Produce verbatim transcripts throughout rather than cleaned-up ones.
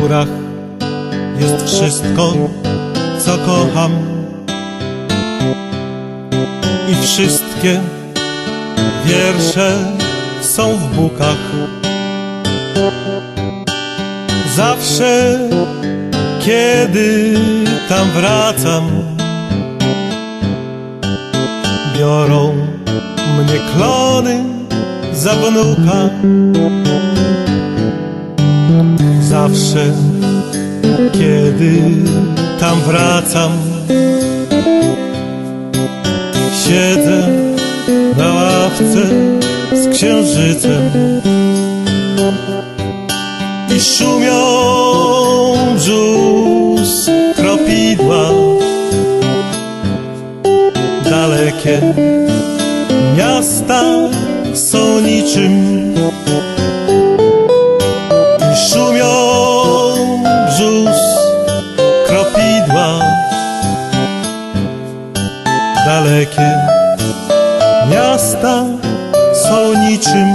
górach jest wszystko, co kocham, i wszystkie wiersze są w bukach. Zawsze, kiedy tam wracam, biorą mnie klony za wnuka. Zawsze, kiedy tam wracam, siedzę na ławce z księżycem i szumią brzus kropidła. Dalekie miasta są niczym i szumią brzus kropidła. Dalekie miasta są niczym.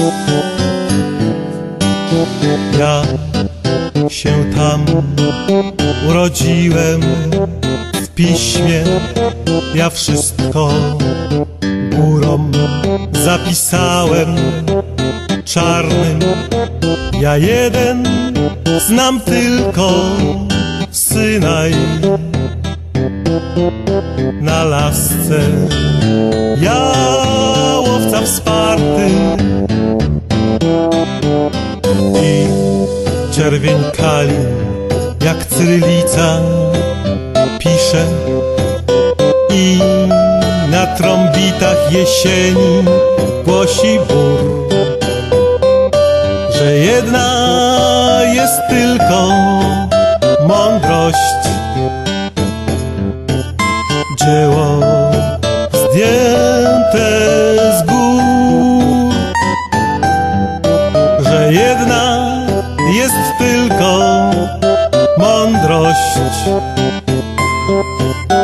Ja się tam urodziłem w piśmie, ja wszystko górą zapisałem czarnym. Ja jeden znam tylko Synaj na lasce. Ja łowca wsparty i czerwień kali jak cyrylica pisze, i na trąbitach jesieni głosi bór, że jedna jest tylko mądrość, dzieło zdjęte z gór, że jedna jest tylko mądrość.